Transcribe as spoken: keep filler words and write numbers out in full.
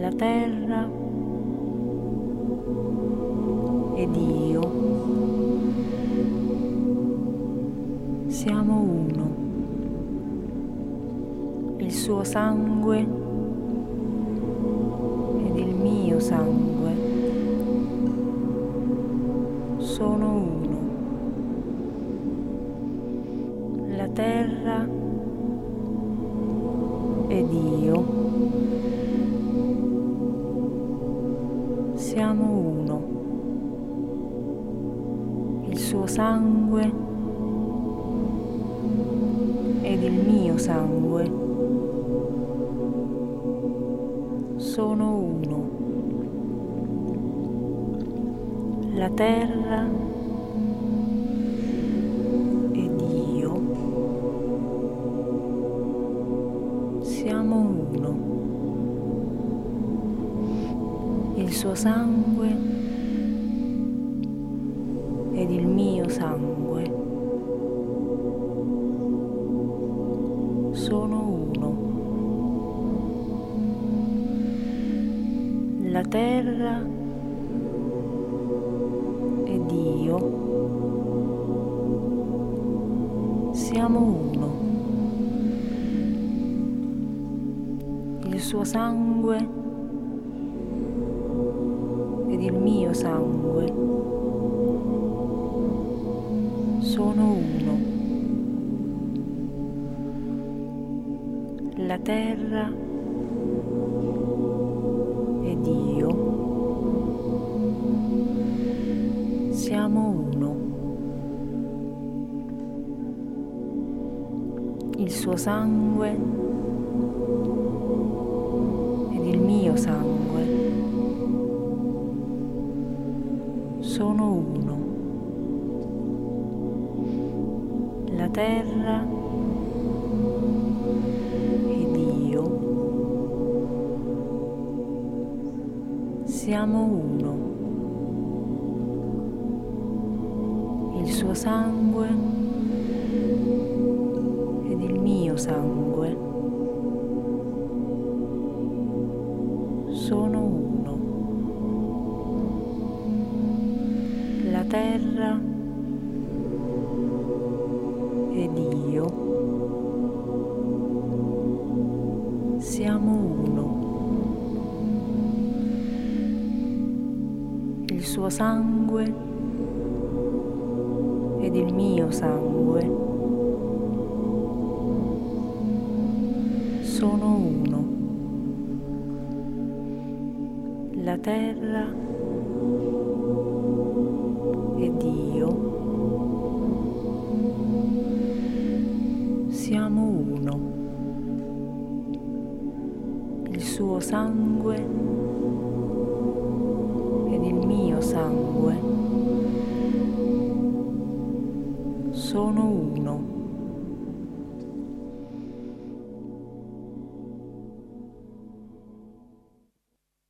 la terra ed io siamo uno. Il suo sangue ed il mio sangue sono uno. La terra ed io siamo uno. Il suo sangue ed il mio sangue sono uno. La terra ed io siamo uno. Il suo sangue ed il mio sangue sono uno. La terra ed io siamo uno. Il suo sangue ed il mio sangue sono uno. La terra ed io siamo uno. Il suo sangue ed il mio sangue sono uno. La terra ed io siamo uno. Il suo sangue ed il mio sangue sono uno. La terra ed io siamo uno. Il suo sangue ed il mio sangue sono uno. La terra ed io siamo uno. Il suo sangue ed il mio sangue sono uno.